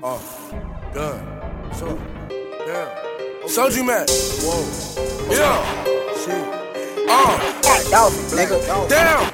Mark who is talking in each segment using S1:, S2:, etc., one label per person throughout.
S1: Done. So, damn. Soju man. Whoa. Yeah. Shit.
S2: Nigga.
S1: Damn.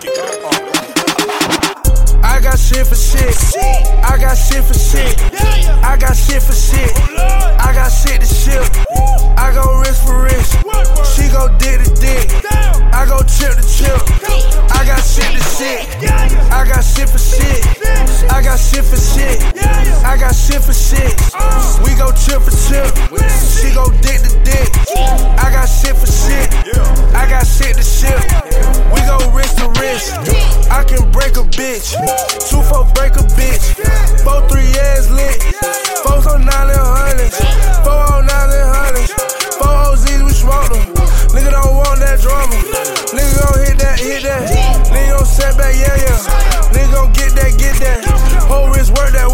S1: I got shit for shit. I got shit for shit. I got shit for shit. I got shit to ship. I go wrist for wrist. She go dick to dick. I go chip to chip. I got shit to shit. I got shit for shit. I got shit for shit. I got shit for shit. We go chip for chip. She go dick to dick. I got shit for shit. I got shit to ship. We go wrist to wrist. I can break a bitch. 2-4 break a bitch. 4-3 years lit. 4 on 9 and 100s. 4 on 9 and 100s. 4 OZs, we smoke them. Nigga don't want that drama. Nigga gon' hit that. Nigga gon' set back, yeah. Nigga gon' get that. Whole wrist, work that.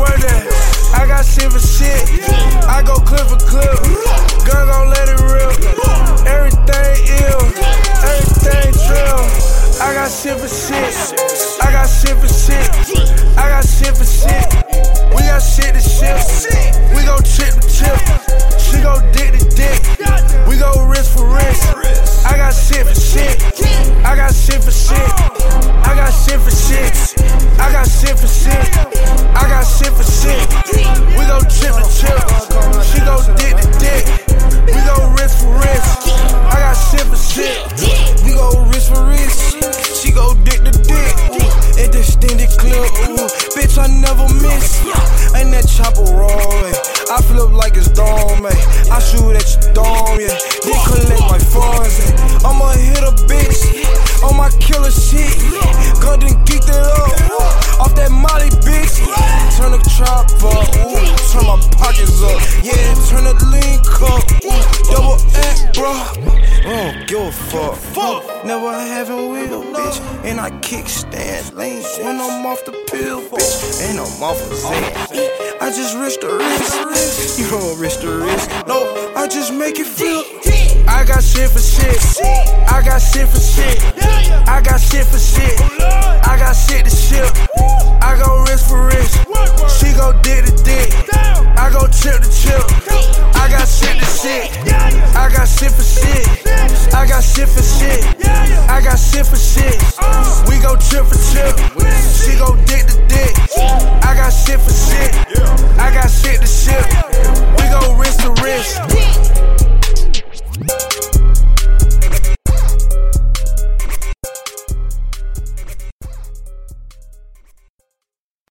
S1: I got shit for shit. I go clip for clip. Gun gon' let it rip. Everything ill. Everything trill. I got shit for shit. I got shit for shit. I got shit for shit. We got shit to ship. We go chip to chip. She go dick to dick. We go wrist for wrist. I got shit for shit. I got shit for shit. I got shit for shit. I got shit for shit. I got shit for shit. We go chip to chip. She go dick to dick. We go wrist for wrist. I got shit for shit. We go wrist for wrist. She go dick to dick. It extended clip. Bitch, I never miss. Ain't that chopper raw, I flip like it's dome, I shoot at your dome, Then collect my funds, I'ma hit a bitch on my killer shit. Gun done geeked it up. Off that Molly bitch. Turn the trap up. Turn my pockets up. Turn the lean cup. Double act, bro. I don't give a fuck. Never having wheel, bitch. And I kickstand lane when I'm off the pill, bitch. And I'm off of Zen. I just wrist the wrist. You don't wrist the wrist. No, I just make it flip. I got shit for shit. I got shit for shit. I got shit for shit. I got shit to ship.